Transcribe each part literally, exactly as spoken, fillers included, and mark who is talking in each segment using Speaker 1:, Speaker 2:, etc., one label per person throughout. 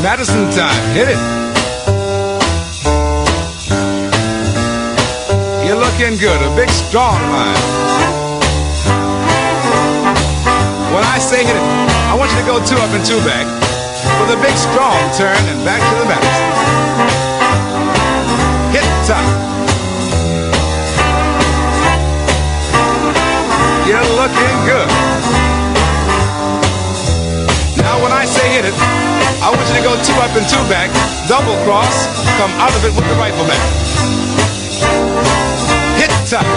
Speaker 1: Madison time. Hit it. You're looking good. A big, strong line. When I say hit it, I want you to go two up and two back with a big, strong turn and back to the Madison. Hit top. You're looking good. Now when I say hit it, I want you to go two up and two back, double cross, come out of it with the rifle back. Hit top.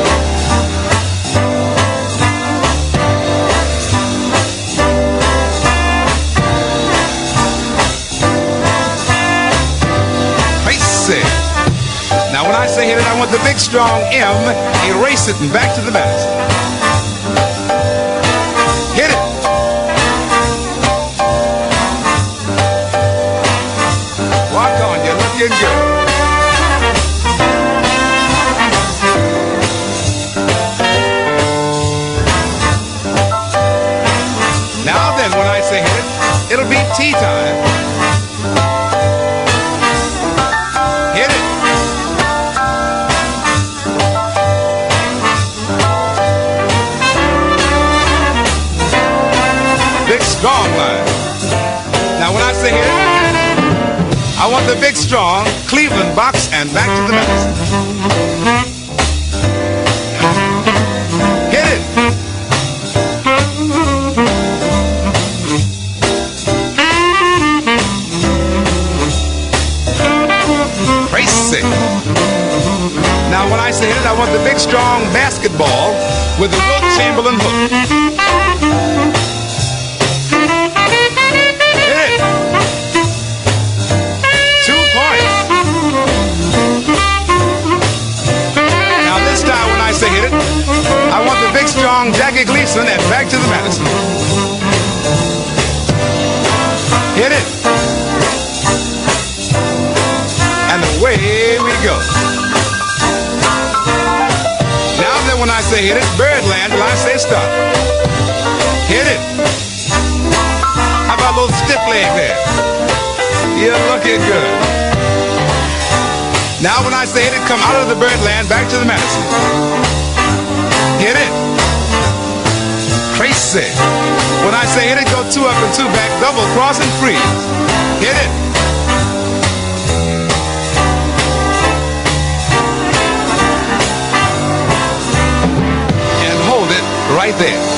Speaker 1: Crazy. Now when I say hit it, I want the big strong M, erase it and back to the Madison. Hit it. Walk on, you're looking good. Now then, when I say hit it, it'll be tea time. Hit it. Big strong line. Now when I say hit it, I want the big strong Cleveland box and back to the Madison. Hit it. Crazy. Now when I say hit it, I want the big strong basketball with the Wilt Chamberlain hook. Hit it. I want the big strong Jackie Gleason and back to the Madison. Hit it. And away we go. Now then when I say hit it, Birdland till I say stop. Hit it. How about a little stiff leg there? You're looking good. Now when I say hit it, come out of the Birdland back to the Madison. Hit it. Crazy. When I say hit it, go two up and two back, double cross and freeze. Hit it. And hold it right there.